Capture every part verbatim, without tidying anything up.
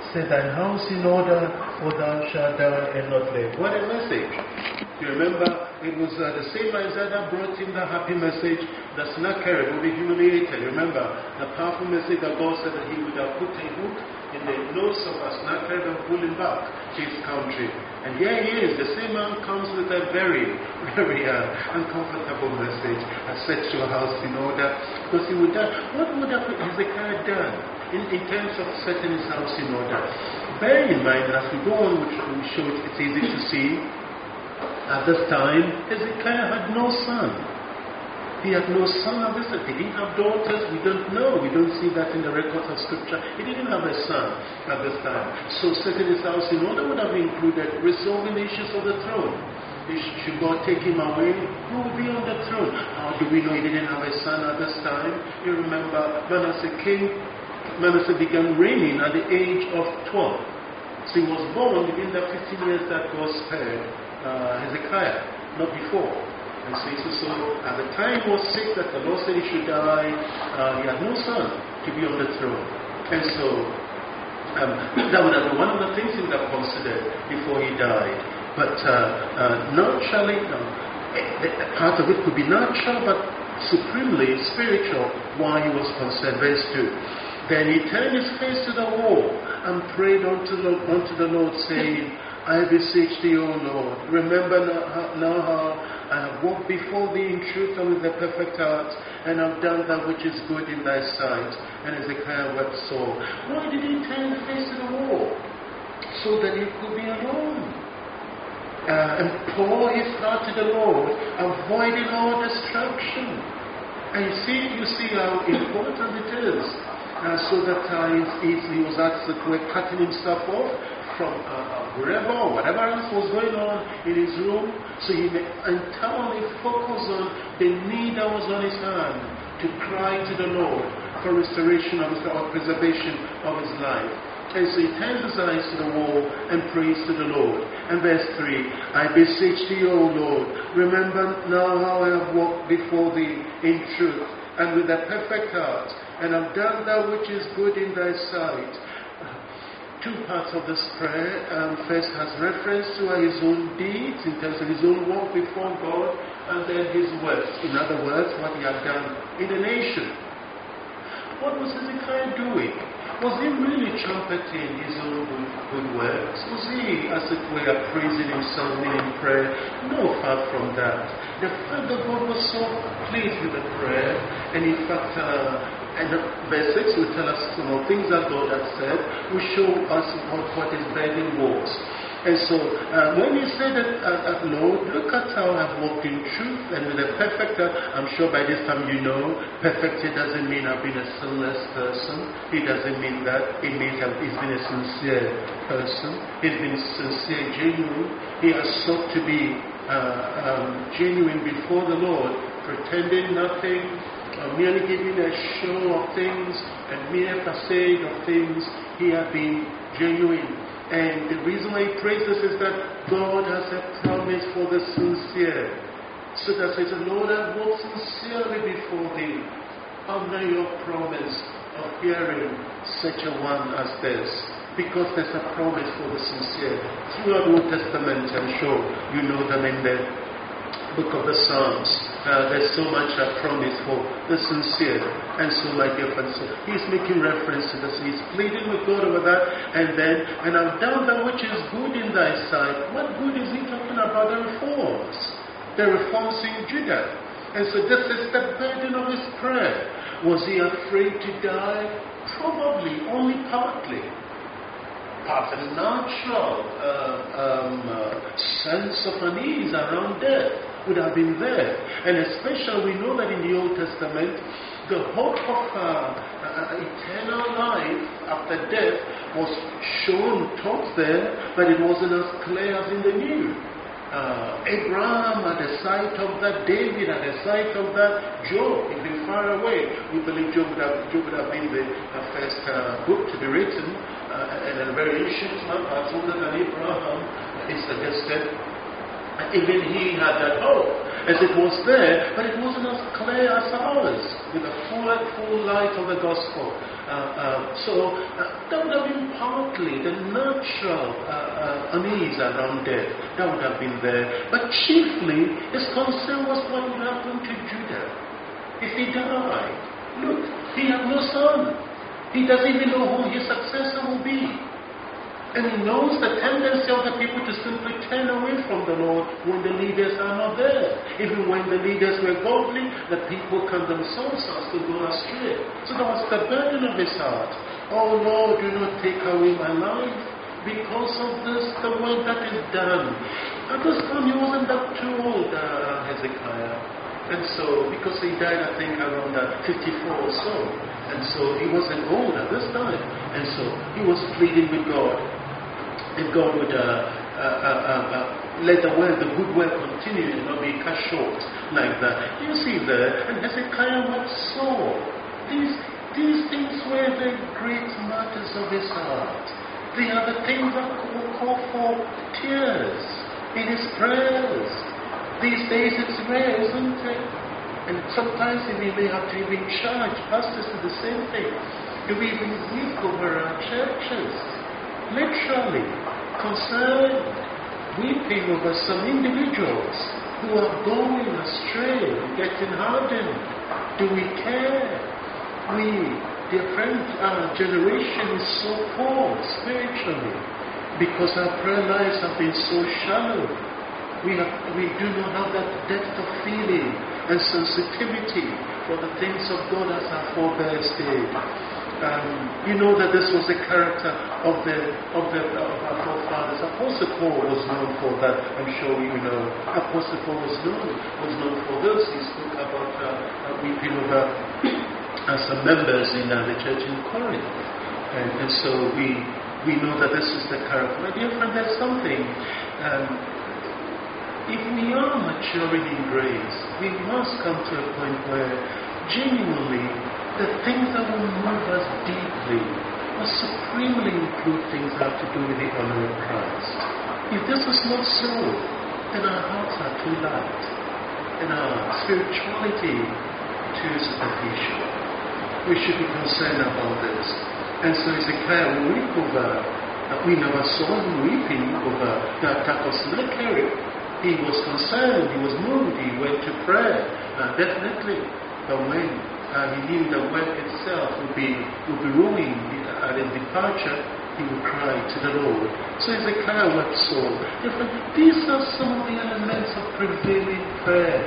set thine house in order, for thou shalt die and not live. What a message. You remember, it was uh, the same Isaiah that brought him the happy message that Sennacherib will be humiliated. Remember, the powerful message that God said that he would have put a hook in the nose of Sennacherib and pull him back to his country. And here he is, the same man comes with a very, very uh, uncomfortable message. I set your house in order, because he would die. What would have Hezekiah done in, in terms of setting his house in order? Bear in mind that as we go on, which we show it, it's easy to see. At this time, Hezekiah had no son. He had no son at this time. He didn't have daughters. We don't know. We don't see that in the records of Scripture. He didn't have a son at this time. So setting his house in order would have included resolving the issues of the throne. Should God take him away? Who will be on the throne? How do we know he didn't have a son at this time? You remember Manasseh king. Manasseh began reigning at the age of twelve. So he was born within the fifteen years that God spared uh, Hezekiah, not before. And so, so at the time he was sick that the Lord said he should die, uh, he had no son to be on the throne. And so um, that would have been one of the things he would have considered before he died. But uh, uh, naturally, um, part of it could be natural, but supremely spiritual, why he was concerned. Verse two. Then he turned his face to the wall and prayed unto the, unto the Lord, saying, I beseech thee, O Lord, remember now how, now how I have walked before thee in truth and with a perfect heart, and have done that which is good in thy sight. And Hezekiah wept sore. Why did he turn his face to the wall? So that he could be alone. Uh, and pour his heart to the Lord, avoiding all distraction. And you see, you see how important it is. Uh, so that uh, he, he was actually cutting himself off from uh, wherever or whatever else was going on in his room, so he may entirely focus on the need that was on his hand to cry to the Lord for restoration of his, or preservation of his life. And so he turns his eyes to the wall and prays to the Lord. And verse three, I beseech thee, O Lord, remember now how I have walked before thee in truth and with a perfect heart, and have done that which is good in thy sight. Two parts of this prayer. Um, first has reference to his own deeds, in terms of his own walk before God, and then his words. In other words, what he had done in the nation. What was Hezekiah doing? Was he really trumpeting his own good, good works? Was he, as it were, praising himself in prayer? No, far from that. The fact that God was so pleased with the prayer, and in fact, uh, and verse six will tell us some of the things that God had said, will show us what, what his burden was. And so, uh, when he said that, uh, uh, Lord, look at how I've walked in truth and with a perfect heart, I'm sure by this time you know, perfect it doesn't mean I've been a sinless person. It doesn't mean that. It means that he's been a sincere person. He's been sincere, genuine. He has sought to be uh, um, genuine before the Lord, pretending nothing, uh, merely giving a show of things, and mere facade of things. He had been genuine. And the reason why he prays this is that God has a promise for the sincere. So that says, Lord, I walk sincerely before thee under your promise of hearing such a one as this. Because there's a promise for the sincere. Throughout the Old Testament, I'm sure you know them in the book of the Psalms. Uh, there's so much uh, promise for the sincere. And so, my dear friends, so he's making reference to this. He's pleading with God over that. And then, and I've done that which is good in thy sight. What good is he talking about? The reforms. The reforms in Judah. And so this is the burden of his prayer. Was he afraid to die? Probably, only partly. Part of the natural uh, um, uh, sense of unease around death would have been there. And especially we know that in the Old Testament, the hope of uh, uh, eternal life after death was shown, taught there, but it wasn't as clear as in the New. Uh, Abraham at the sight of that, David at the sight of that, Job, he'd been far away. We believe Job would have, Job would have been the uh, first uh, book to be written, uh, and a very ancient man, perhaps older than Abraham, is suggested. Even he had that hope, as it was there, but it wasn't as clear as ours, with the full, full light of the gospel. Uh, uh, so uh, that would have been partly the natural uh, uh, unease around death. That would have been there. But chiefly, his concern was what would happen to Judah if he died. Look, he had no son. He doesn't even know who his successor will be. And he knows the tendency of the people to simply turn away from the Lord when the leaders are not there. Even when the leaders were godly, the people can themselves start to go astray. So that was the burden of his heart. Oh Lord, do not take away my life. Because of this, the work that is done. At this time, he wasn't that too old, uh, Hezekiah. And so, because he died, I think, around uh, fifty-four or so. And so, he wasn't old at this time. And so, he was pleading with God. And God would uh, uh, uh, uh, let the work, the good work continue and not be cut short like that. You see there, and Hezekiah was so. These, these things were the great matters of his heart. They are the things that will call for tears in his prayers. These days it's rare, isn't it? And sometimes we may have to even charge pastors to the same thing. Do we even weep over our churches? Literally, concerned, weeping over some individuals who are going astray, getting hardened. Do we care? We, dear friend, our generation is so poor spiritually because our prayer lives have been so shallow. We, have, we do not have that depth of feeling and sensitivity for the things of God as our forebears did. Um, you know that this was the character of the of the of our forefathers. Apostle Paul was known for that. I'm sure you know. Apostle Paul was known was known for this. He spoke about uh, weeping over uh, some members in uh, the church in Corinth, and, and so we we know that this is the character. My dear friend, there's something. Um, if we are maturing in grace, we must come to a point where genuinely the things that will move us deeply will supremely include things that have to do with the honor of Christ. If this is not so, then our hearts are too light, and our spirituality too superficial. We should be concerned about this. And so Hezekiah will weep over that. We never saw him weeping over the attack of Sennacherib. He was concerned, he was moved, he went to prayer, uh, definitely. But when Uh, he knew the work itself would be would be ruined at his departure, he would cry to the Lord. So Hezekiah wept sore. These are some of the elements of prevailing prayer.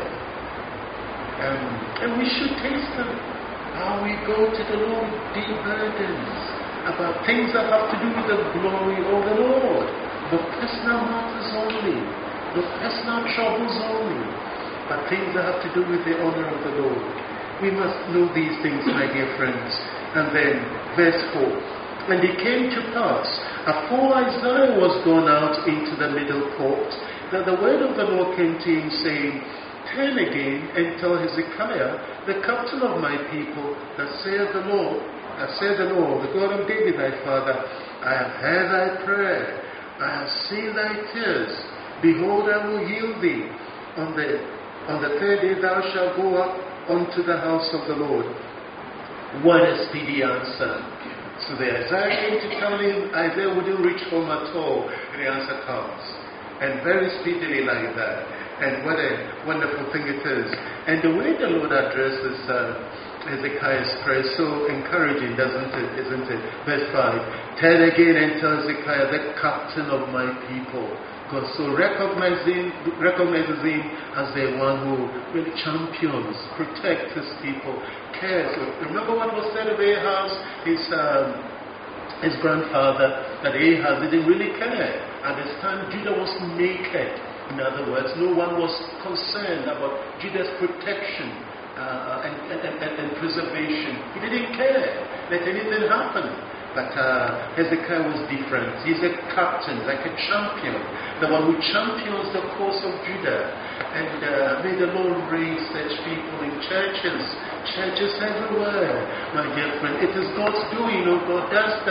Um, and we should taste them. How we go to the Lord with deep burdens about things that have to do with the glory of the Lord. The personal matters only. The personal troubles only. But things that have to do with the honor of the Lord. We must know these things, my dear friends. And then, verse four. And it came to pass, afore Isaiah was gone out into the middle court, that the word of the Lord came to him, saying, Turn again and tell Hezekiah, the captain of my people, that saith the Lord, that saith the Lord, the God of David thy father, I have heard thy prayer, I have seen thy tears. Behold, I will heal thee. On the on the third day thou shalt go up unto the house of the Lord. What a speedy answer. So the Isaiah came to tell him, Isaiah wouldn't reach home at all, and the answer comes. And very speedily like that. And what a wonderful thing it is. And the way the Lord addresses uh, Hezekiah's prayer is so encouraging, doesn't it? Isn't it? Verse five. Turn again and tell Hezekiah, the captain of my people. God so recognizes him, recognizes him as the one who really champions, protects his people, cares. Remember what was said of Ahaz, his, um, his grandfather, that Ahaz didn't really care. At this time, Judah was naked. In other words, no one was concerned about Judah's protection uh, and, and, and, and preservation. He didn't care. Let anything happen. But uh, Hezekiah was different. He's a captain, like a champion, the one who champions the cause of Judah. And uh, may the Lord raise such people in churches, churches everywhere, my dear friend. It is God's doing, oh God does that.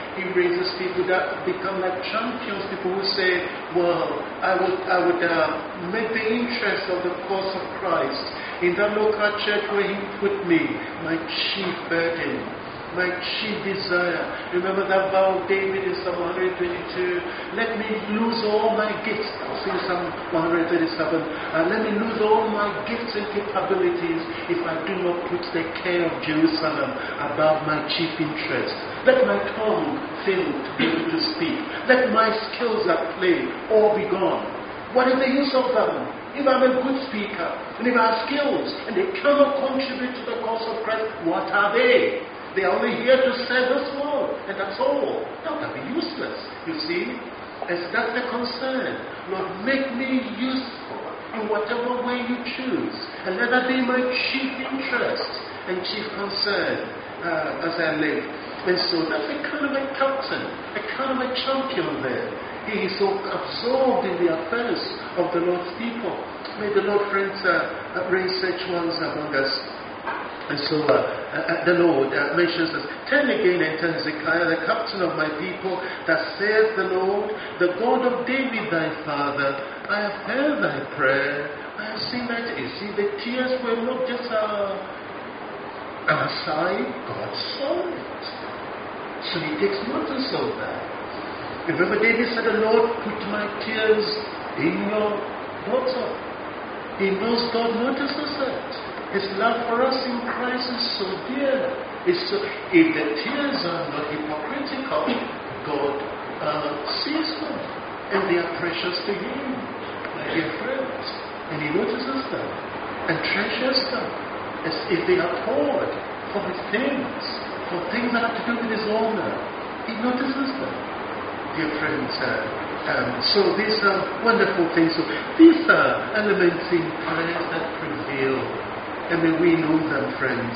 He raises people that become like champions, people who say, well, I would, I would uh, make the interest of the cause of Christ in that local church where He put me, my chief burden, my chief desire. Remember that vow of David in Psalm one twenty-two? Let me lose all my gifts. I'll sing Psalm one thirty-seven. Uh, let me lose all my gifts and capabilities if I do not put the care of Jerusalem above my chief interest. Let my tongue fail to be able to speak. Let my skills at play all be gone. What is the use of them? If I'm a good speaker, and if I have skills, and they cannot contribute to the cause of Christ, what are they? They are only here to serve this world, and that's all. That would be useless, you see. As that's the concern. Lord, make me useful in whatever way you choose, and let that be my chief interest and chief concern uh, as I live. And so that's a kind of a captain, a kind of a champion there. He is so absorbed in the affairs of the Lord's people. May the Lord, friends, uh, raise such ones among us. And so uh, uh, the Lord uh, mentions us. Turn again and tell Hezekiah, the captain of my people, that saith the Lord, the God of David thy father, I have heard thy prayer. I have seen that. You see, the tears were not just uh, an aside. God saw it. So He takes notice of that. Remember, David said, the Lord put my tears in your daughter. He knows God notices it. His love for us in Christ is so dear. It's so, if the tears are not hypocritical, God uh, sees them. And they are precious to Him, my dear friends. And He notices them and treasures them as if they are poured for His things, for things that have to do with His honor. He notices them, dear friends. Uh, um, so these are wonderful things. So these are elements in prayer that prevail. And may we know them, friends.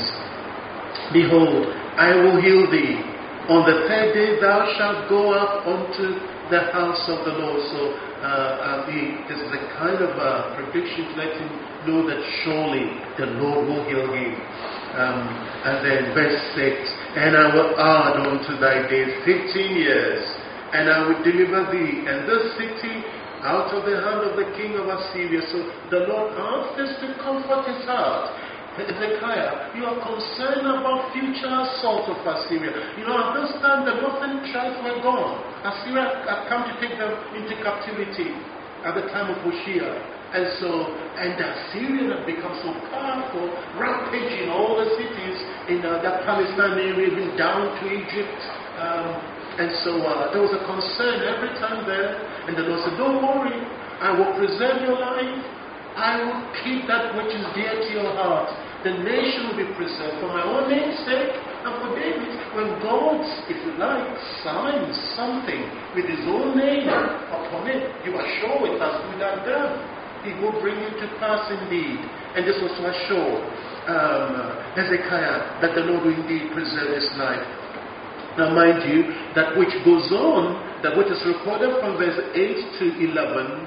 Behold, I will heal thee. On the third day thou shalt go up unto the house of the Lord. So uh, uh, the, this is a kind of uh, prediction to let him know that surely the Lord will heal him. Um, and then verse six, and I will add unto thy days fifteen years, and I will deliver thee and this city out of the hand of the king of Assyria. So the Lord asked us to comfort his heart. Hezekiah, you are concerned about future assault of Assyria. You know, at this time the northern tribes were gone. Assyria had come to take them into captivity at the time of Hoshea. And so, and the Assyrian had become so powerful, rampaging all the cities in uh, that Palestine area, even down to Egypt. Um, and so uh, there was a concern every time there. And the Lord said, don't worry, I will preserve your life. I will keep that which is dear to your heart. The nation will be preserved for my own name's sake and for David. When God, if you like, signs something with His own name upon it, you are sure it has been done. He will bring it to pass indeed. And this was to assure um, Hezekiah that the Lord will indeed preserve his life. Now mind you, that which goes on, that which is recorded from verse eight to eleven,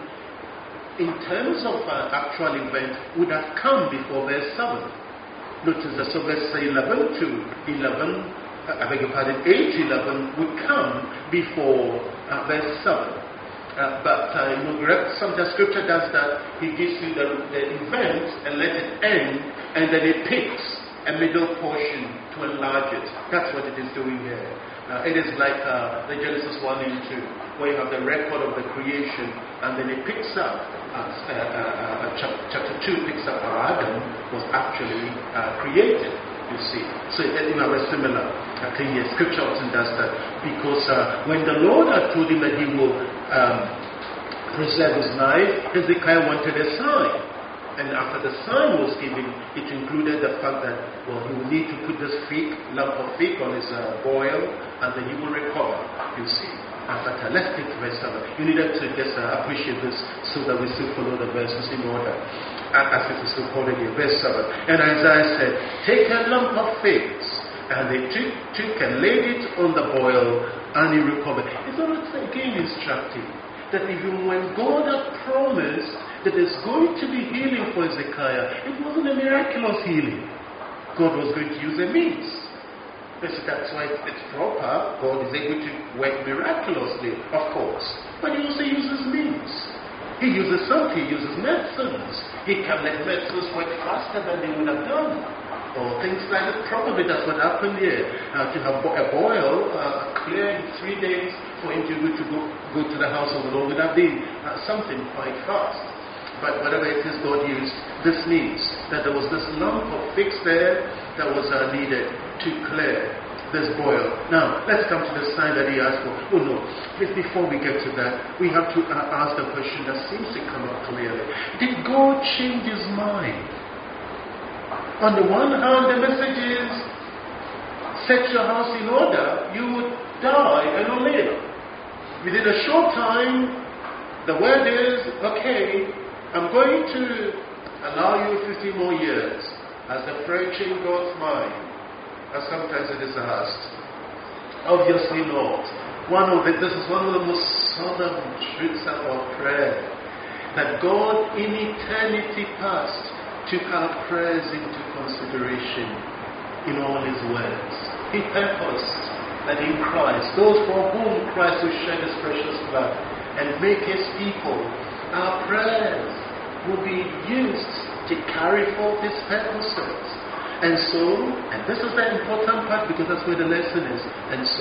in terms of uh, actual event, would have come before verse seven. Notice that, so verse eleven to eleven, uh, I beg your pardon, eight to eleven would come before uh, verse seven. Uh, but uh, you know, some the scripture does that. He gives you the, the event and let it end, and then it picks a middle portion to enlarge it. That's what it is doing here. Uh, it is like uh, the Genesis one and two, where you have the record of the creation, and then it picks up, uh, uh, uh, chapter, chapter two picks up how Adam was actually uh, created, you see. So it, you have a similar uh, thing here. Scripture often does that, because uh, when the Lord had told him that he will um, preserve his life, Hezekiah wanted a sign. And after the sign was given, it included the fact that, well, he will need to put this fig, lump of fig on his uh, boil, and then he will recover, you see. Uh, but uh, let's take verse seven. You needed to just uh, appreciate this so that we still follow the verses in order, uh, as it is recorded here. Verse seven. And Isaiah said, take a lump of figs. And they took, took and laid it on the boil, and he recovered. It's always again instructive that even when God had promised that there's going to be healing for Hezekiah, it wasn't a miraculous healing. God was going to use a means. Yes, that's why it's proper. God is able to work miraculously, of course. But he also uses means. He uses something, he uses medicines. He can make medicines work faster than they would have done. Or things like that. Probably that's what happened here. Uh, to have a boil uh, clear in three days for him to go to, go, go to the house of the Lord would have been uh, something quite fast. But whatever it is God used, this means that there was this lump of fix there that was uh, needed to clear this boil. Now, let's come to the sign that he asked for. Oh no, before we get to that, we have to uh, ask the question that seems to come up clearly. Did God change his mind? On the one hand, the message is, set your house in order, you would die and not live. Within a short time, the word is, okay, I'm going to allow you fifty more years. Has the prayer changed God's mind? As sometimes it is asked. Obviously not. One of the, this is one of the most solemn truths about prayer. That God in eternity past took our prayers into consideration in all his words. He purposed that in Christ, those for whom Christ will shed his precious blood and make his people, our prayers will be used to carry forth his purposes. And so, and this is the important part because that's where the lesson is. And so,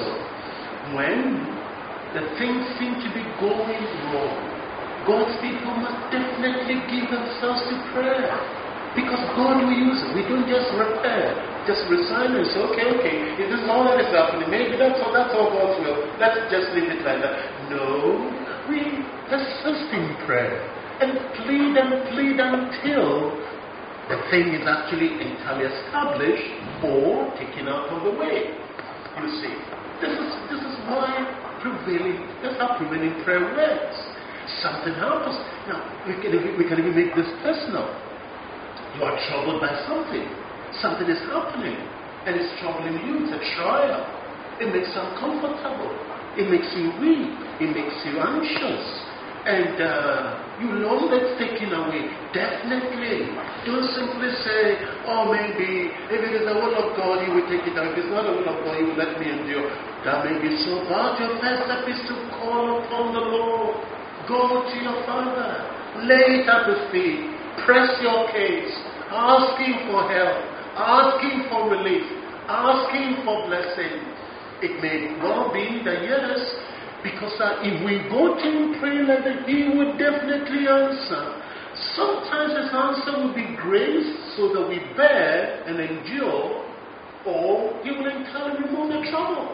when the things seem to be going wrong, God's people must definitely give themselves to prayer. Because God will use it. We don't just repair, just resign and say, okay, okay, if this is all that is happening, maybe that's all, that's all God's will. Let's just leave it like that. No, we persist in prayer and plead and plead until the thing is actually entirely established or taken out of the way. You see, this is this is why prevailing, that's how prevailing prayer works. Something happens. Now, we can, we can even make this personal. You are troubled by something. Something is happening and it's troubling you. It's a trial. It makes you uncomfortable. It makes you weak. It makes you anxious. And uh, you long that's taken away. Definitely. Don't simply say, oh, maybe, if it is the will of God, he will take it away. If it's not the will of God, he will let me endure. That may be so bad. Your first step is to call upon the Lord. Go to your Father. Lay it at his feet. Press your case. Ask him for help. Ask him for relief. Ask him for blessing. It may well be that yes, because uh, if we go to him praying like that, he would definitely answer. Sometimes his answer will be grace so that we bear and endure, or he will entirely remove the trouble.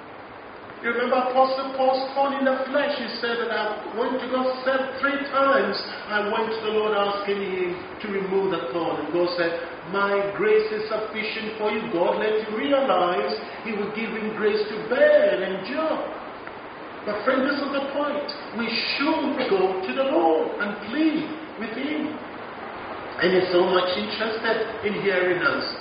You remember Apostle Paul's thorn in the flesh? He said that I went to God said three times. I went to the Lord asking him to remove the thorn. And God said, my grace is sufficient for you. God let you realize he will give him grace to bear and endure. But friend, this is the point. We should go to the Lord and plead with him. And he's so much interested in hearing us.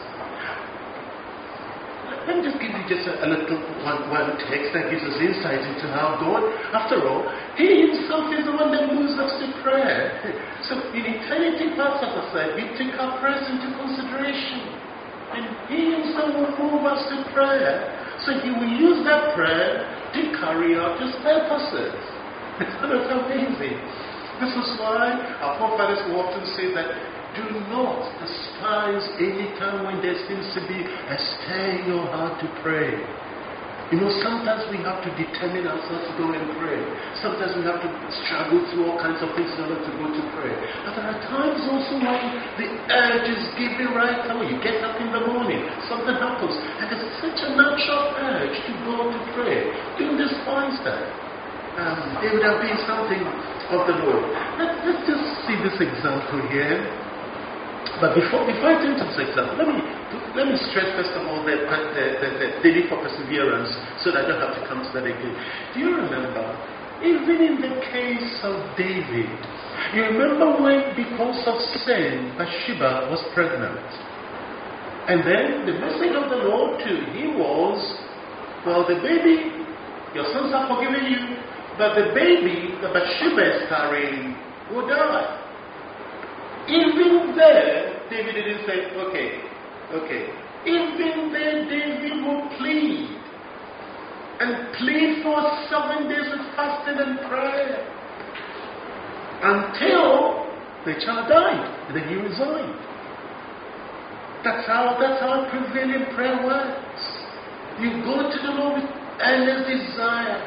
Let me just give you just a, a little one, one text that gives us insight into how God, after all, he himself is the one that moves us to prayer. So in eternity past, as I said, we took our prayers into consideration. And he himself will move us to prayer. So he will use that prayer to carry out his purposes. Isn't that amazing? This is why our forefathers will often say that do not despise any time when there seems to be a stir in your heart to pray. You know, sometimes we have to determine ourselves to go and pray. Sometimes we have to struggle through all kinds of things in order to go to pray. But there are times also when the urge is given right away. You get up in the morning, something happens, and there's such a natural urge to go to pray. Don't despise that. Um, it would have been something of the Lord. Let, let's just see this example here. But before, before I turn to this example, let me let me stress first of all the, the, the, the, the need for perseverance so that I don't have to come to that again. Do you remember, even in the case of David, you remember when because of sin, Bathsheba was pregnant? And then the message of the Lord to him was, well, the baby, your sons are forgiven you, but the baby that Bathsheba is carrying will die. Even there, David didn't say, okay, okay, Even there David would plead. And plead for seven days with fasting and prayer. Until the child died. And then he resigned. That's how, that's how prevailing prayer works. You go to the Lord with earnest desire.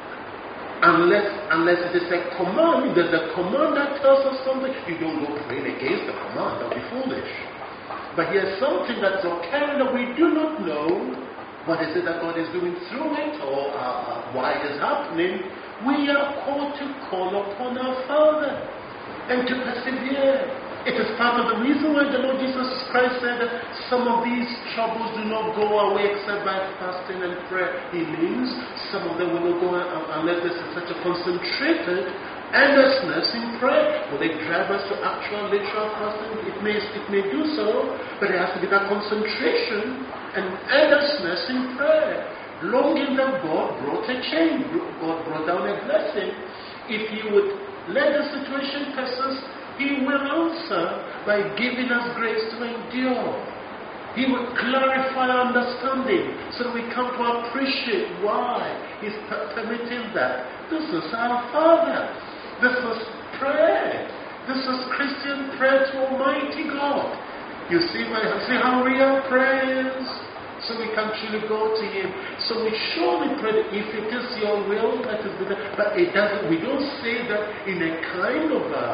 Unless, unless it is a command, there's a command that tells us something. You don't go praying against the command. That would be foolish. But here's something that's occurring that we do not know. What is it that God is doing through it, or uh, why it is happening? We are called to call upon our Father and to persevere. It is part of the reason why the Lord Jesus Christ said that some of these troubles do not go away except by fasting and prayer. He means some of them will not go unless there's such a concentrated earnestness in prayer. Will they drive us to actual literal fasting? It may, it may do so, but it has to be that concentration and earnestness in prayer. Longing that God brought a change. God brought down a blessing. If you would let the situation persist, He will answer by giving us grace to endure. He will clarify our understanding so that we come to appreciate why He's permitting that. This is our Father. This is prayer. This is Christian prayer to Almighty God. You see, see how real prayer is? So we can truly go to Him. So we surely pray that if it is Your will, that is the. But it doesn't. We don't say that in a kind of a,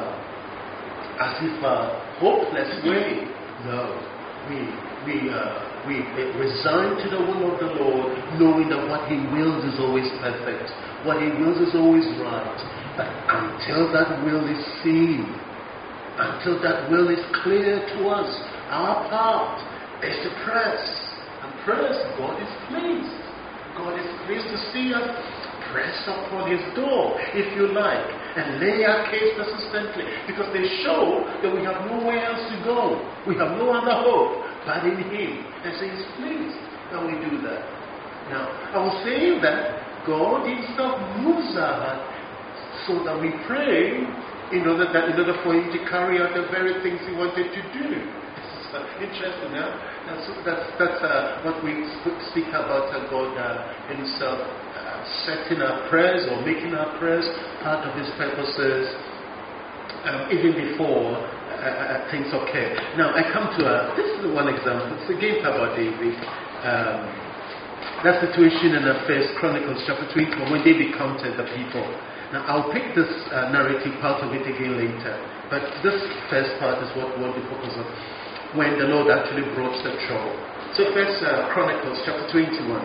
as if a hopeless way. No, we we uh, we resign to the will of the Lord, knowing that what He wills is always perfect. What He wills is always right. But until that will is seen, until that will is clear to us, our part is to press. And press, God is pleased. God is pleased to see us press upon His door, if you like, and lay our case persistently, because they show that we have nowhere else to go. We have no other hope but in Him. And so He's pleased that we do that. Now, I was saying that God Himself moves our heart so that we pray in order that in order for Him to carry out the very things He wanted to do. It's uh, interesting, huh? That's that's, that's uh, what we speak about uh, God uh, Himself uh, setting our prayers or making our prayers part of His purposes um, even before uh, uh, things occur. Now I come to a, this is one example. It's again about David. Um, that situation in the First Chronicles chapter twenty-one when David counted the people. Now I'll pick this uh, narrative part of it again later, but this first part is what we want to focus on. When the Lord actually brought the trouble. So First uh, Chronicles chapter twenty-one.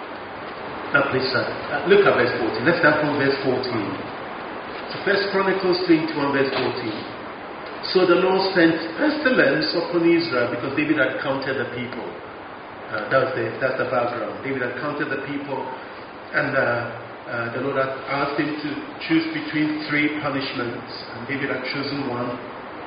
Now please uh, uh, look at verse fourteen. Let's start from verse fourteen. So First Chronicles twenty-one verse fourteen. So the Lord sent pestilence upon Israel because David had counted the people. Uh, that was the, that's the background. David had counted the people, and uh, uh, the Lord had asked him to choose between three punishments, and David had chosen one.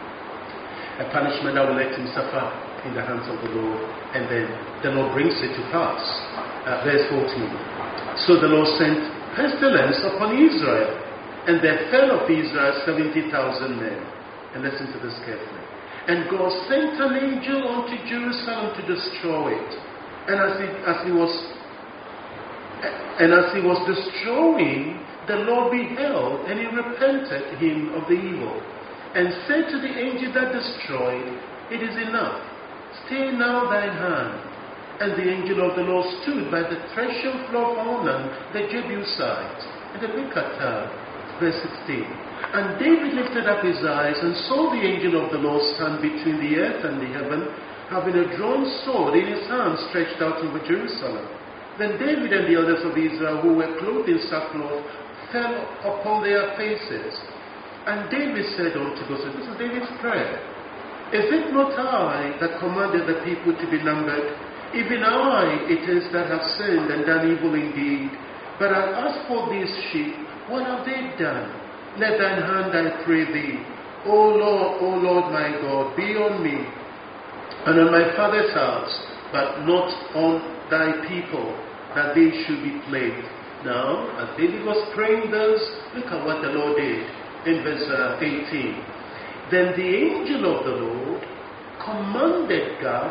A punishment that will let him suffer in the hands of the Lord, and then the Lord brings it to pass. Uh, verse fourteen. So the Lord sent pestilence upon Israel, and there fell of Israel seventy thousand men. And listen to this carefully. And God sent an angel unto Jerusalem to destroy it. And as he, as he was, and as he was destroying, the Lord beheld, and He repented him of the evil. And said to the angel that destroyed, It is enough. Stay now thine hand. And the angel of the Lord stood by the threshing floor of Ornan the Jebusite. And then look at uh, verse sixteen. And David lifted up his eyes and saw the angel of the Lord stand between the earth and the heaven, having a drawn sword in his hand stretched out over Jerusalem. Then David and the elders of Israel, who were clothed in sackcloth, fell upon their faces. And David said unto God, so this is David's prayer, Is it not I that commanded the people to be numbered? Even I it is that have sinned and done evil indeed. But as for these sheep, what have they done? Let thine hand, I pray thee, O Lord, O Lord my God, be on me, and on my father's house, but not on thy people, that they should be plagued. Now, as David was praying this, look at what the Lord did. In verse uh, eighteen, then the angel of the Lord commanded God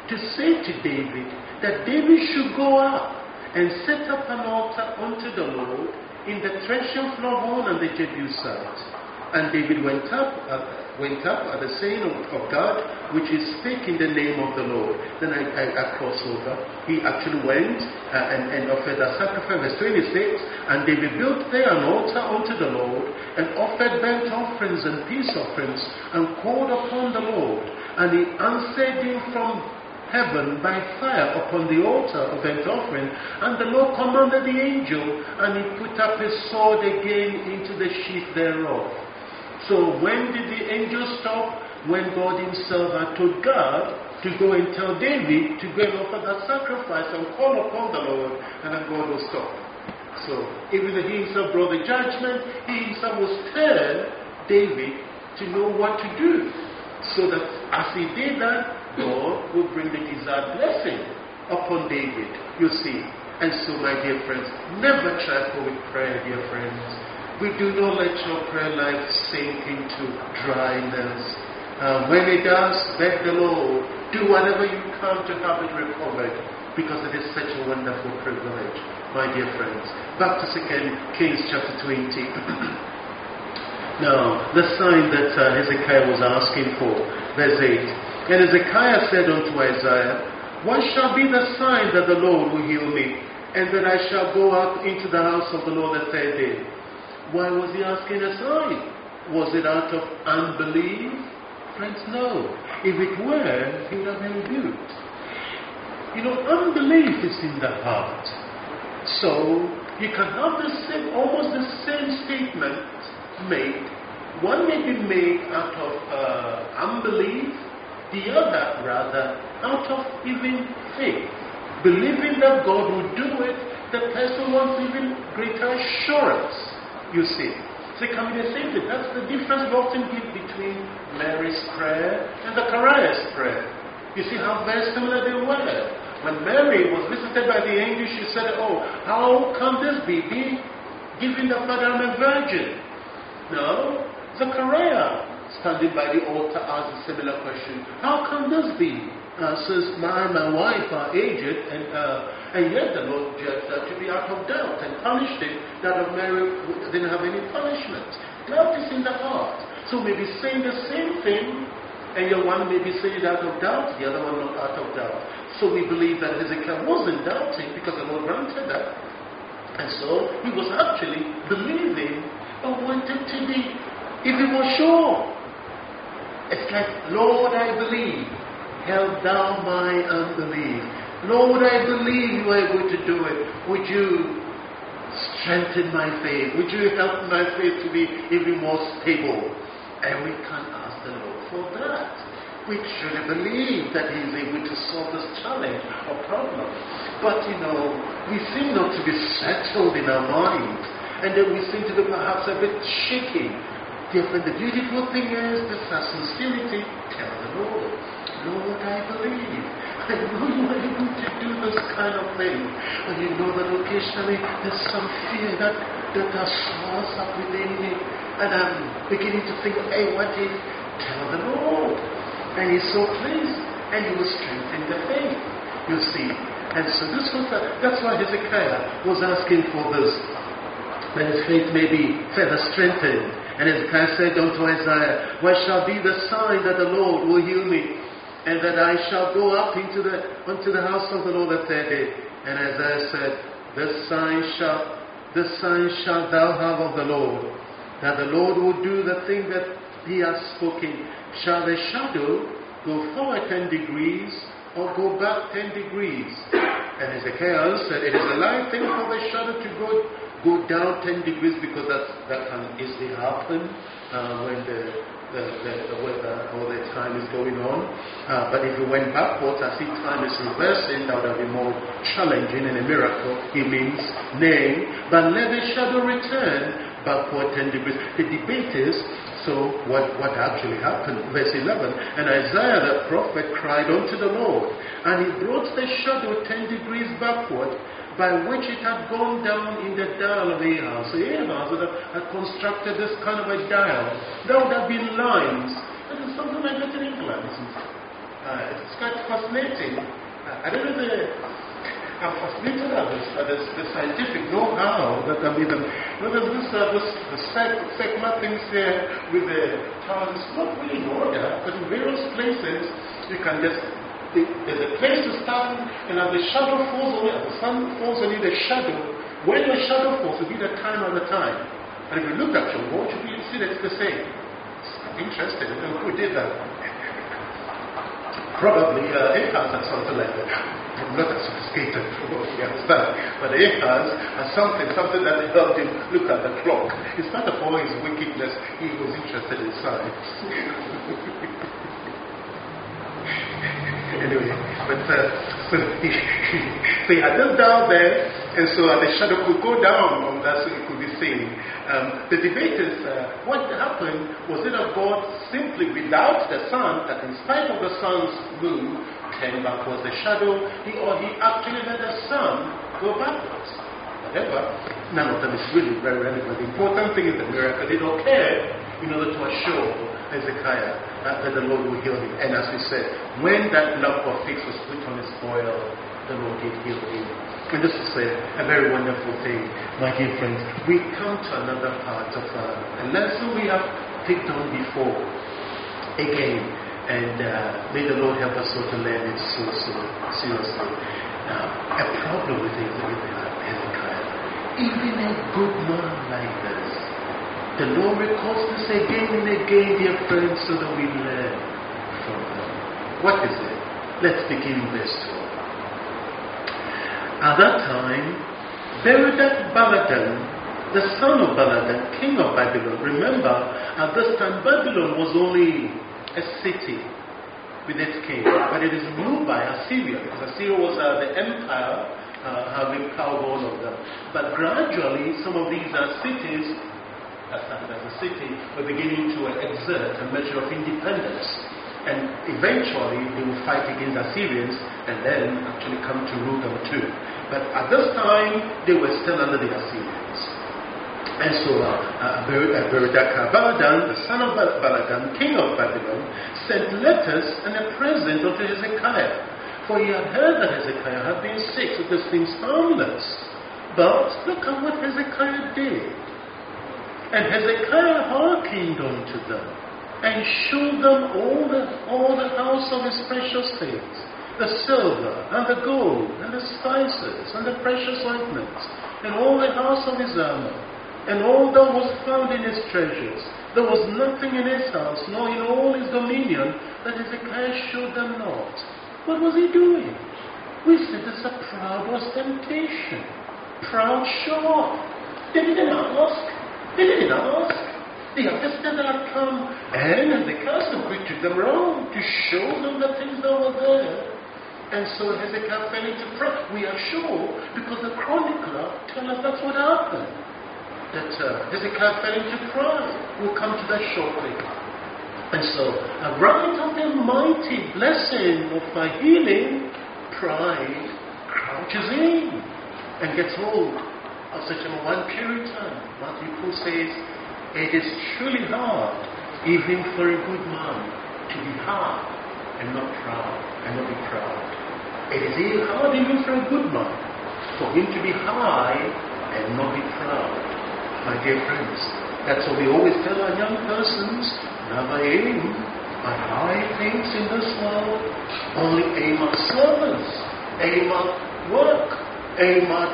to say to David that David should go up and set up an altar unto the Lord in the threshing floor of On and the Jebusites. And David went up, uh, went up at the saying of, of God, which is spake in the name of the Lord. Then I, I, I cross over. He actually went uh, and, and offered a sacrifice. Verse twenty-six, and David built there an altar unto the Lord, and offered burnt offerings and peace offerings, and called upon the Lord. And he answered him from heaven by fire upon the altar of burnt offering. And the Lord commanded the angel, and he put up his sword again into the sheath thereof. So when did the angel stop? When God himself had told God to go and tell David to go and offer that sacrifice and call upon the Lord, and then God will stop. So even though he himself brought the judgment, he himself was tell David to know what to do. So that as he did that, God will bring the desired blessing upon David, you see. And so, my dear friends, never trifle with prayer, dear friends. We do not let your prayer life sink into dryness. Uh, when it does, beg the Lord. Do whatever you can to have it recovered, because it is such a wonderful privilege, my dear friends. Back to Second Kings chapter twenty. Now, the sign that uh, Hezekiah was asking for, verse eight. And Hezekiah said unto Isaiah, what shall be the sign that the Lord will heal me, and that I shall go up into the house of the Lord the third day? Why was he asking a sign? Was it out of unbelief? Friends, no. If it were, he would have been rebuked. You know, unbelief is in the heart. So, you can have the same, almost the same statement made. One may be made out of uh, unbelief, the other, rather, out of even faith. Believing that God will do it, the person wants even greater assurance, you see. So it can be the same thing. That's the difference we often give between Mary's prayer and Zechariah's prayer. You see how very similar they were. When Mary was visited by the angel, she said, oh, how can this be? Be giving the father I'm a virgin. No, Zechariah, standing by the altar, asked a similar question. How can this be? Uh, since my, my wife are aged, and uh, and yet the Lord judged that to be out of doubt and punished it, that of Mary didn't have any punishment. Doubt is in the heart. So maybe saying the same thing, and your one may be saying it out of doubt, the other one not out of doubt. So we believe that Hezekiah wasn't doubting because the Lord granted that. And so he was actually believing or wanted to be, if he was sure. It's like, Lord, I believe. Help thou my unbelief. Lord, I believe you are able to do it. Would you strengthen my faith? Would you help my faith to be even more stable? And we can ask the Lord for that. We truly believe that he is able to solve this challenge or problem. But, you know, we seem not to be settled in our minds. And then we seem to be perhaps a bit shaky. Different. The beautiful thing is this our sincerity. Tell the Lord, Lord, I believe. I know you are able to do this kind of thing. And you know that occasionally there's some fear that, that uh, swells up within me. And I'm beginning to think, hey, what if? Tell the Lord. And he's so pleased. And he will strengthen the faith. You see. And so this was, the, that's why Hezekiah was asking for this. That his faith may be further strengthened. And Hezekiah said unto Isaiah, what shall be the sign that the Lord will heal me, and that I shall go up into the unto the house of the Lord the third day? And Isaiah said, This sign shall this sign shalt thou have of the Lord, that the Lord will do the thing that he has spoken. Shall the shadow go forward ten degrees, or go back ten degrees? And Hezekiah answered, It is a light thing for the shadow to go go down ten degrees, because that's, that can easily happen uh, when the, the, the, the weather or the time is going on. Uh, but if it went backwards, as if time is reversing, that would have been more challenging and a miracle. It means, nay, but let the shadow return backward ten degrees. The debate is, so what, what actually happened? Verse eleven, and Isaiah the prophet cried unto the Lord, and he brought the shadow ten degrees backward, by which it had gone down in the dial of Ahaz. So Ahaz had constructed this kind of a dial. There would have been lines. And it's something like that in England, isn't it? Uh, it's quite fascinating. Uh, I don't know the... I'm fascinated at this, at this, the scientific know-how that can be done. You know, there's this, uh, this the secular things here with the towers. It's not really in order, but in various places you can just, the, there's a place to stand, and as the shadow falls on it, as the sun falls on it, the shadow, when the shadow falls, will be the time at the time. And if you look at your watch, you see that it's the same. It's interesting. You know, who did that? Probably uh, Ahaz had something like that. Not as sophisticated, you understand. But Ahaz has something, something that helped him look at the clock. In spite of all his wickedness, he was interested in science. Anyway, but uh, so he, so he had this down there, and so uh, the shadow could go down on that so it could be seen. Um, the debate is uh, what happened was it of God simply without the sun, that in spite of the sun's move, turned backwards the shadow, he, or he actually let the sun go backwards. However, none of them is really very relevant. The important thing is the miracle did occur in order to assure Hezekiah uh, that the Lord will heal him. And as we said, when that lump of figs was put on his boil, the Lord did heal him. And this is a, a very wonderful thing, my dear friends. We come to another part of uh, a lesson we have picked on before. Again, and uh, may the Lord help us so to learn it so, so seriously. Now, a problem with Hezekiah, even a good man like this, the Lord records this again and again, dear friends, so that we learn from them. What is it? Let's begin verse twelve. At that time, Berodach-Baladan, the son of Baladan, king of Babylon. Remember, at this time, Babylon was only a city with its king, but it is ruled by Assyria, because Assyria was uh, the empire uh, having power over all of them. But gradually, some of these uh, cities, that started as a city, were beginning to uh, exert a measure of independence. And eventually, they will fight against Assyrians and then actually come to rule them too. But at this time, they were still under the Assyrians. And so, uh, uh, Berodach-Baladan, the son of Baladan, king of Babylon, sent letters and a present unto Hezekiah. For he had heard that Hezekiah had been sick, so this things harmless. But look at what Hezekiah did. And Hezekiah hearkened unto them, and showed them all the, all the house of his precious things, the silver, and the gold, and the spices, and the precious ointments, and all the house of his armor, and all that was found in his treasures. There was nothing in his house, nor in all his dominion, that Hezekiah showed them not. What was he doing? We said it's a proud ostentation, proud show. They didn't ask. They didn't ask. They understood that had come, and the custom we took them around to show them the things that were there. And so Hezekiah fell into pride. We are sure, because the chronicler tells us that's what happened. That uh, Hezekiah fell into pride. We'll come to that shortly. And so, uh, right of the mighty blessing of my healing, pride crouches in and gets hold of such a one Puritan. Matthew Paul says, it is truly hard, even for a good man, to be hard and not proud, and not be proud. It is hard even for a good man, for him to be high and not be proud. My dear friends, that's what we always tell our young persons. Never aim at high things in this world. Only aim at service, aim at work, aim at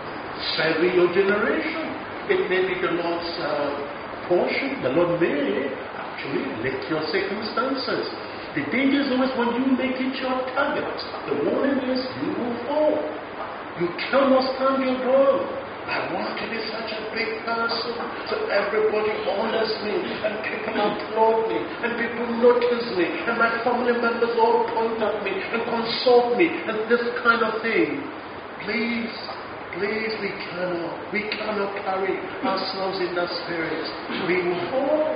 serving your generation. It may be the Lord's uh, portion. The Lord may actually lift your circumstances. The danger is always when you make it your target. The warning is you will fall. You cannot stand your ground. I want to be such a big person so everybody honors me and people applaud me and people notice me and my family members all point at me and consult me and this kind of thing. Please, please, we cannot, we cannot carry ourselves in that spirit. We will fall.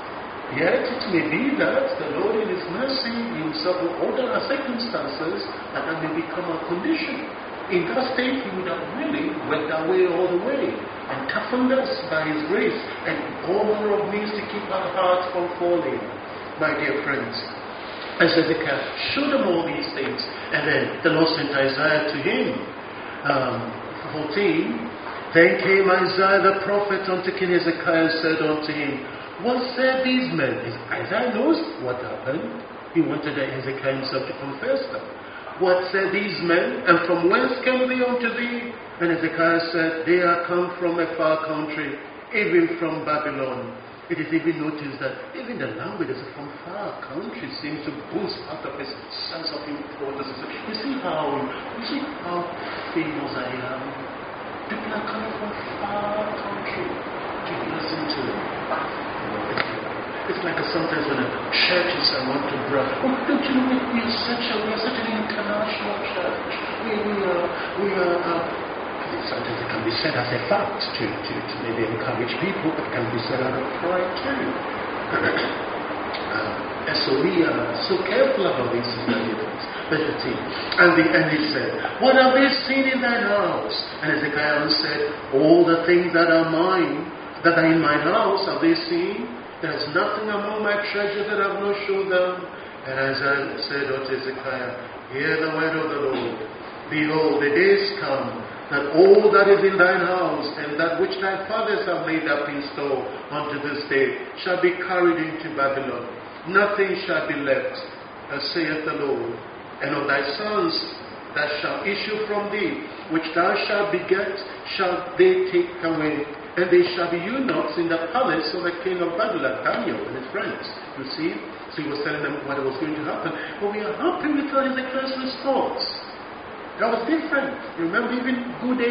Yet it may be that the Lord in His mercy Himself will order our circumstances and that may become our condition. In that state, He would have really went our way all the way and toughened us by His grace and all manner of means to keep our hearts from falling. My dear friends, And Hezekiah showed them all these things. And then the Lord sent Isaiah to him. Um, fourteen. Then came Isaiah the prophet unto King Hezekiah and said unto him, what said these men? Isaiah knows what happened. He wanted Hezekiah himself to confess them. What said these men? And from whence came they unto thee? And Hezekiah said, they are come from a far country, even from Babylon. It is even noticed that even the languages from far countries seem to boost out of his sense of importance. You see how, you see how famous I am? People are coming from far country to listen to me. It's like a, sometimes when a churches I want to brag. Oh, don't you know we are such a we are such an international church. We we are we are. Uh, sometimes it can be said as a fact to, to, to maybe encourage people, but it can be said out of pride too. uh, and so we are so careful about these things. And the and he said, what have they seen in thine house? And Hezekiah said, all the things that are mine, that are in my house, have they seen? There is nothing among my treasures that I have not showed them. And Isaiah said unto Hezekiah, hear the word of the Lord. Behold, the days come, that all that is in thine house, and that which thy fathers have laid up in store unto this day, shall be carried into Babylon. Nothing shall be left, as saith the Lord. And of thy sons that shall issue from thee, which thou shalt beget, shall they take away. And they shall be eunuchs in the palace of the king of Babylon, Daniel and his friends. You see? So he was telling them what was going to happen. But we are happy with Hezekiah's response. That was different. Remember even good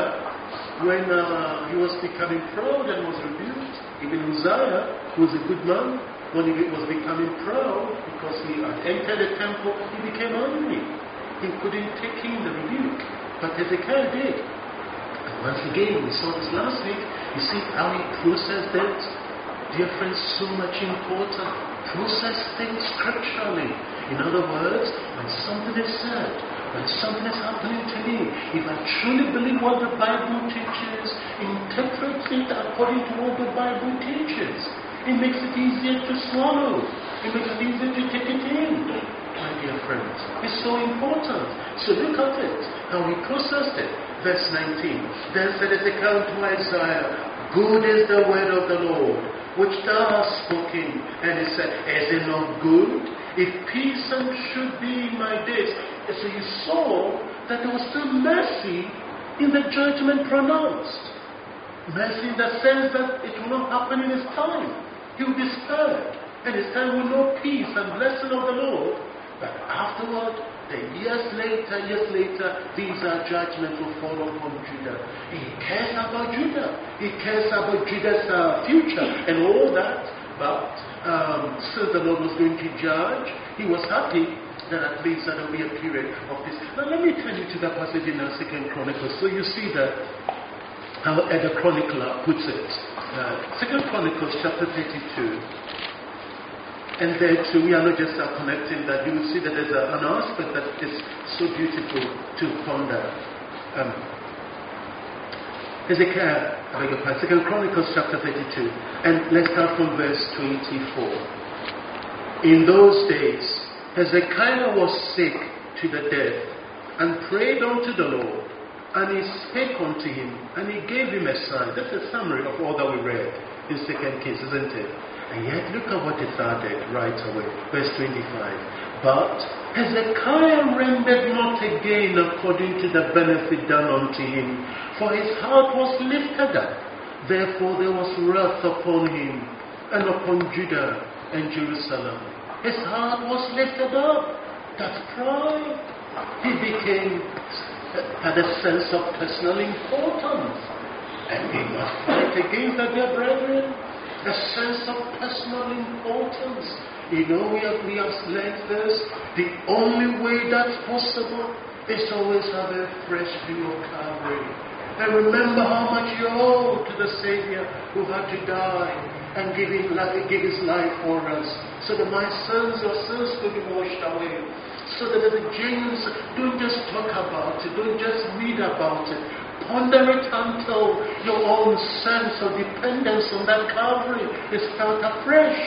Asa, when uh, he was becoming proud and was rebuked. Even Uzziah, who was a good man, when he was becoming proud because he had entered the temple, he became angry. He couldn't take in the rebuke. But Hezekiah did. Once again, we saw this last week. You see how he processed it? Dear friends, so much important. Process things scripturally. In other words, when something is said, when something is happening to me, if I truly believe what the Bible teaches, interpret it according to what the Bible teaches. It makes it easier to swallow. It makes it easier to take it in. My dear friends, it's so important. So look at it, how he processed it. Verse nineteen. Then said Hezekiah to Isaiah, good is the word of the Lord, which thou hast spoken. And he said, is it not good? If peace and truth be in my days. And so you saw that there was still mercy in the judgment pronounced. Mercy in the sense that it will not happen in his time. He will be spared. And his time will know peace and blessing of the Lord. But afterward, then years later, years later, these are judgments will fall upon Judah. He cares about Judah. He cares about Judah's uh, future and all that. But um, since the Lord was going to judge, he was happy that at least there will be a period of this. Now let me turn you to that passage in uh, Second Chronicles. So you see that how the chronicler puts it. Uh, Second Chronicles chapter thirty-two. And there too, we are not just uh, connecting that. You will see that there's a, an aspect that is so beautiful to ponder. Um, Hezekiah, I beg your pardon, Second Chronicles chapter thirty-two. And let's start from verse twenty-four. In those days, Hezekiah was sick to the death, and prayed unto the Lord. And he spake unto him, and he gave him a sign. That's a summary of all that we read in Second Kings, isn't it? And yet, look at what is added right away. Verse twenty-five. But Hezekiah rendered not again according to the benefit done unto him, for his heart was lifted up. Therefore there was wrath upon him, and upon Judah and Jerusalem. His heart was lifted up. That's pride. He became, had a sense of personal importance. And he must fight against that, dear brethren. A sense of personal importance. You know, we have, we have learned this. The only way that's possible is always have a fresh view of Calvary. And remember how much you owe to the Savior who had to die and give, him, give his life for us, so that my sins, your sins could be washed away. So that as a James, don't just talk about it, don't just read about it. Ponder it until your own sense of dependence on that Calvary is felt afresh.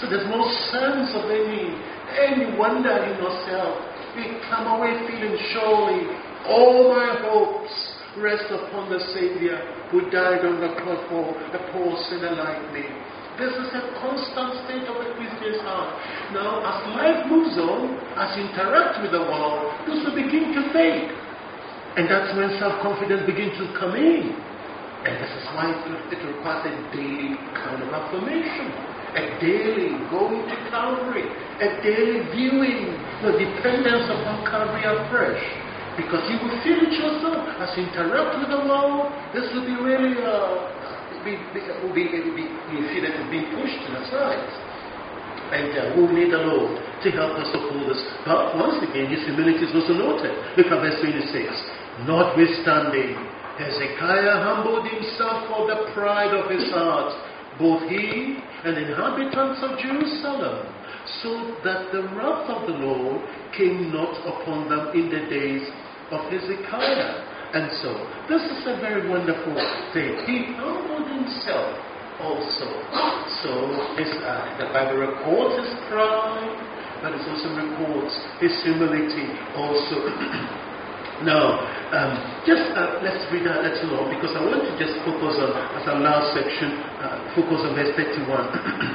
So there's no sense of any, any wonder in yourself. You come away feeling surely all my hopes rest upon the Savior who died on the cross for a poor sinner like me. This is a constant state of a Christian's heart. Now, as life moves on, as you interact with the world, this will begin to fade. And that's when self-confidence begins to come in. And this is why it requires a daily kind of affirmation. A daily going to Calvary. A daily viewing the dependence upon Calvary afresh. Because you will feel it yourself. As you interact with the world, this will be really... Uh, Be, be, will be, will be, you feel that it's being pushed to the sides. And uh, we'll need the Lord to help us uphold us. But once again, his humility is also noted. Look at verse twenty-six. Notwithstanding, Hezekiah humbled himself for the pride of his heart, both he and the inhabitants of Jerusalem, so that the wrath of the Lord came not upon them in the days of Hezekiah. And so, this is a very wonderful thing. He humbled himself also. So, this, uh, the Bible records his pride, but it also records his humility also. Now, um, just uh, let's read that little more, because I want to just focus on, as our last section, uh, focus on verse thirty-one.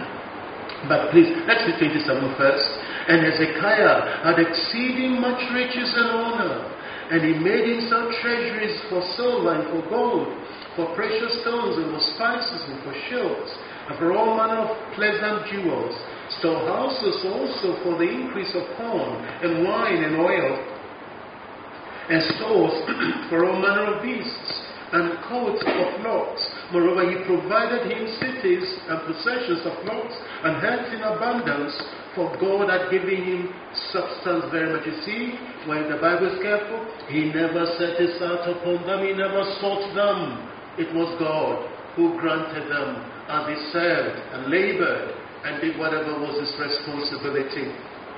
But please, let's read twenty-seven first. And Hezekiah had exceeding much riches and honor, and he made himself treasuries for silver and for gold, for precious stones and for spices and for shields, and for all manner of pleasant jewels, storehouses also for the increase of corn and wine and oil, and stores for all manner of beasts, and coats of flocks. Moreover, he provided him cities and possessions of flocks and herds in abundance, for God had given him substance very much. You see, when the Bible is careful, he never set his heart upon them, he never sought them. It was God who granted them as he served and labored and did whatever was his responsibility.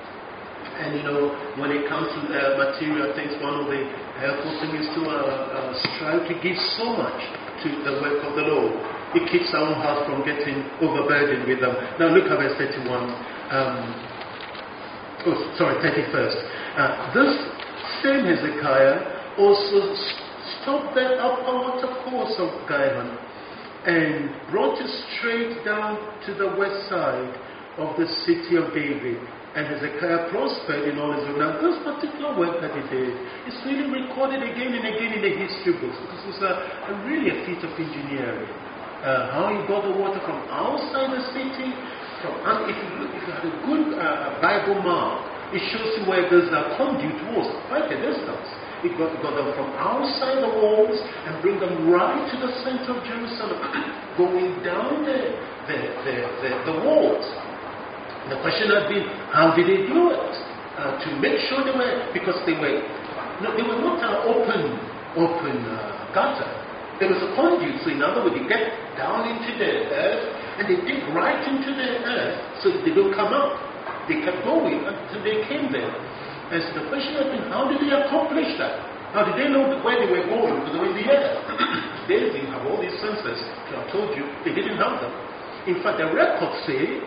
And you know, when it comes to uh, material things, one of the helpful things is to uh, uh, strive to give so much to the work of the Lord. It keeps our own heart from getting overburdened with them. Now look at verse thirty-one. Um, oh, sorry, thirty-first. Uh, this same Hezekiah also stopped the upper watercourse of Gihon and brought it straight down to the west side of the city of David. And Hezekiah prospered in all his work. Now, this particular work that he did is really recorded again and again in the history books. This was a, a really a feat of engineering. Uh, how he got the water from outside the city. From, and if you, look, if you had a good uh, Bible map, it shows you where there's a conduit was, quite a distance. It got, got them from outside the walls and bring them right to the center of Jerusalem, going down the, the, the, the, the walls. The question has been, how did they do it? Uh, to make sure they were, because they were, no, they were not an open, open uh, gutter. There was a conduit, so in other words, you get down into the earth, and they dig right into the earth, so they don't come out. They kept going until they came there. And so the question has been, how did they accomplish that? How did they know where they were going? Because they were in the air. They didn't have all these sensors. So I told you, they didn't have them. In fact, the records say,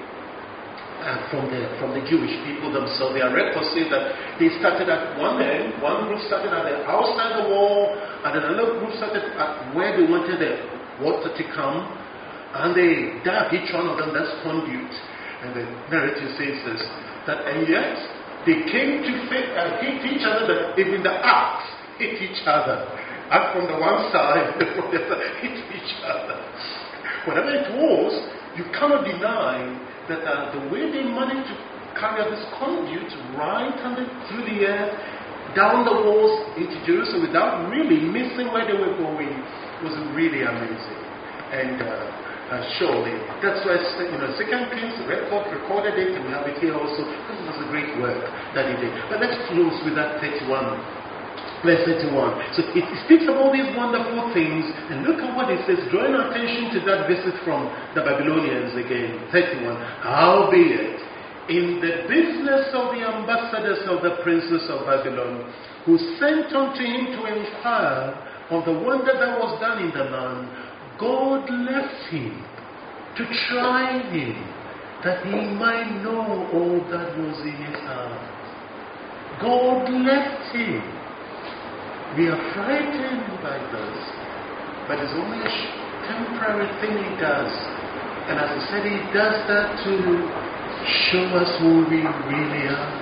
Uh, from the from the Jewish people themselves, their records say that they started at one end, one group started at the outside the wall, and another group started at where they wanted the water to come, and they dug each one of them, that's conduit. And the narrative says this, that and yet they came to fit, uh, hit each other, that even the axe hit each other, and from the one side, from the other, hit each other. Whatever it was, you cannot deny that uh, the way they managed to carry out this conduit right under, through the air, down the walls into Jerusalem without really missing where they were going was really amazing. And uh, uh, surely, that's why, you know, Second Kings record, recorded it, and we have it here also. This was a great work that he did. But let's close with that thirty-one. Verse thirty-one. So it speaks of all these wonderful things, and look at what it says, drawing attention to that visit from the Babylonians again. thirty-one. Howbeit, in the business of the ambassadors of the princes of Babylon, who sent unto him to inquire of the wonder that was done in the land, God left him to try him, that he might know all that was in his heart. God left him. We are frightened by this, but it's only a temporary thing he does. And as I said, he does that to show us who we really are.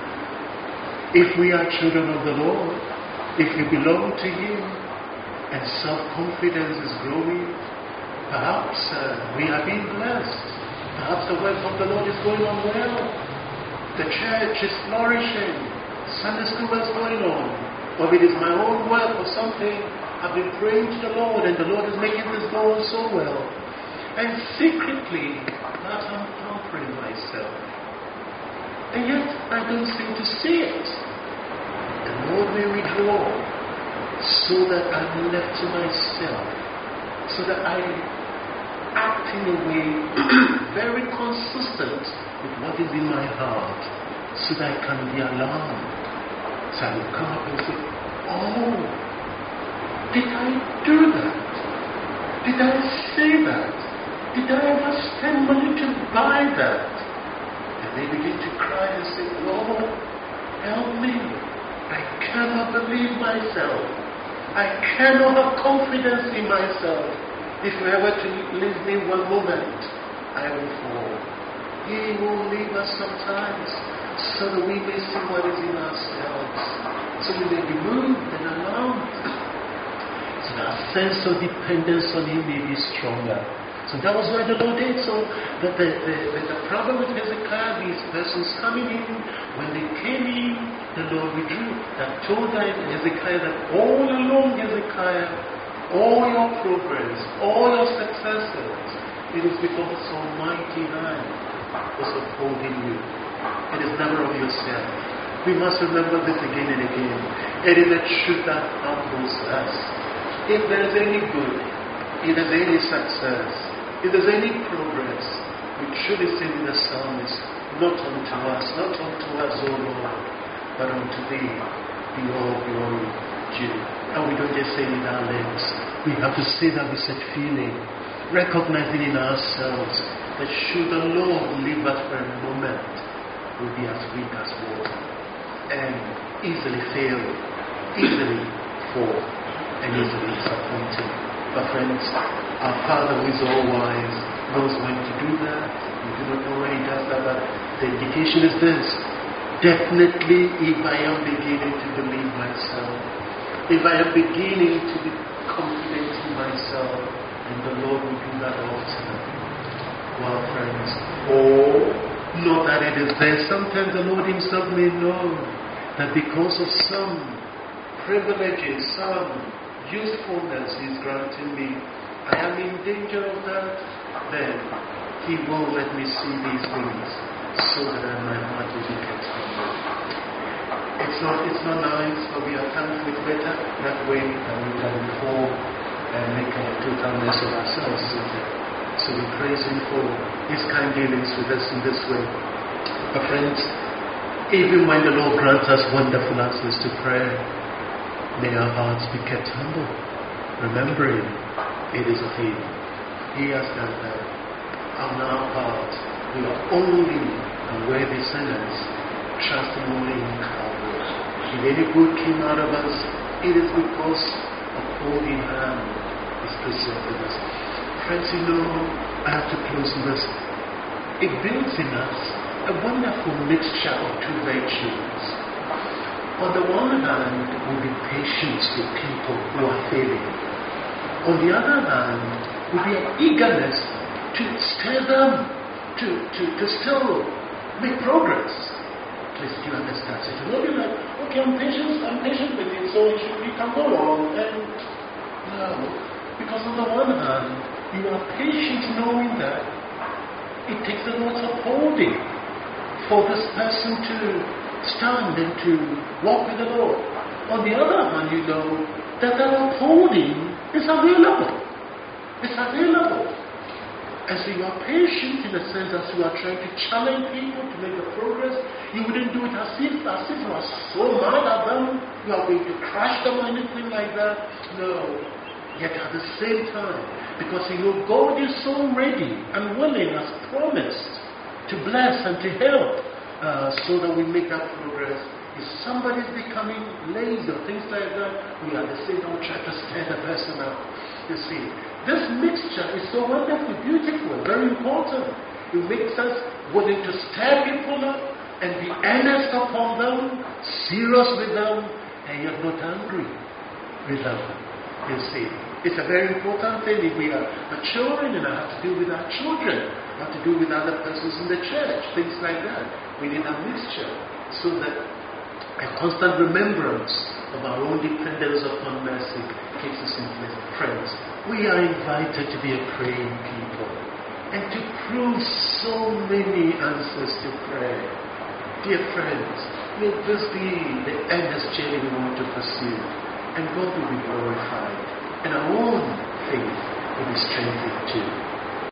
If we are children of the Lord, if we belong to him, and self-confidence is growing, perhaps uh, we are being blessed. Perhaps the work of the Lord is going on well. The church is flourishing. Sunday school is going on. Or if it is my own work or something, I've been praying to the Lord and the Lord is making this go on so well. And secretly, perhaps I'm pampering myself. And yet, I don't seem to see it. The Lord may withdraw so that I'm left to myself. So that I act in a way very consistent with what is in my heart, so that I can be alarmed. So I will come up and say, oh, did I do that? Did I say that? Did I ever spend money to buy that? And they begin to cry and say, Lord, help me. I cannot believe myself. I cannot have confidence in myself. If you ever to leave me one moment, I will fall. He will leave us sometimes so that we may see what is in ourselves. So we may be moved and alarmed. So that our sense of dependence on him may be stronger. So that was why the Lord did. So that the, the, the, the problem with Hezekiah, these persons coming in, when they came in, the Lord withdrew. That told Hezekiah that all along Hezekiah, all your progress, all your successes, it is because Almighty hand was upholding you. It is never of yourself. We must remember this again and again. It is a truth that humbles us. If there is any good, if there is any success, if there is any progress, we truly say with the psalmist, not unto us, not unto us, O Lord, but unto thee be all glory due. And we don't just say it with our lips. We have to say that with such feeling, recognizing in ourselves that should the Lord leave us for a moment, we'll be as weak as water and easily fail, easily fall, and easily disappointed. But friends, our Father who is all wise knows when to do that. We do not know when he does that, but the indication is this. Definitely, if I am beginning to believe myself, if I am beginning to be confident in myself, then the Lord will do that also. Well, friends, or not that it is there. Sometimes the Lord himself may know that because of some privileges, some usefulness he's granting me, I am in danger of that, then he will let me see these things so that my heart will be kept humble. It's not, it's not nice, but we are thankful it's better that way than we can fall and make a total mess of ourselves. So we praise him for his kind dealings with us in this way. But friends, even when the Lord grants us wonderful answers to prayer, may our hearts be kept humble, remembering it is of him. He has done that. On our part, we are only unworthy sinners, trusting only in Calvary. If any good came out of us, it is because of holy hand is preserving us. Friends, you know, I have to close with this. It builds in us a wonderful mixture of two virtues. On the one hand, will be patience with people who are failing. On the other hand, will be an eagerness to stir them, to, to, to still make progress. Please, do you understand? So it will be like, okay, I'm patient, I'm patient with it, so it should, we can go on. And no, because on the one hand, you are patient knowing that it takes a lot of holding for this person to stand and to walk with the Lord. On the other hand, you know that that upholding is available. It's available. And so you are patient in the sense that you are trying to challenge people to make the progress. You wouldn't do it as if, as if you are so mad at them, you are going to crush them or anything like that. No. Yet at the same time, because you know God is so ready and willing as promised to bless and to help uh, so that we make that progress. If somebody's becoming lazy or things like that, we are the same. Don't try to stir the person up. You see, this mixture is so wonderful, beautiful, very important. It makes us willing to stir people up and be earnest upon them, serious with them, and yet not angry with them. You see, it's a very important thing. If we are maturing and have to deal with our children, have to deal with other persons in the church, things like that. We need a mixture so that a constant remembrance of our own dependence upon mercy keeps us in place. Friends, we are invited to be a praying people and to prove so many answers to prayer. Dear friends, may this be the earnest journey we want to pursue, and God will be glorified, and our own faith will be strengthened too.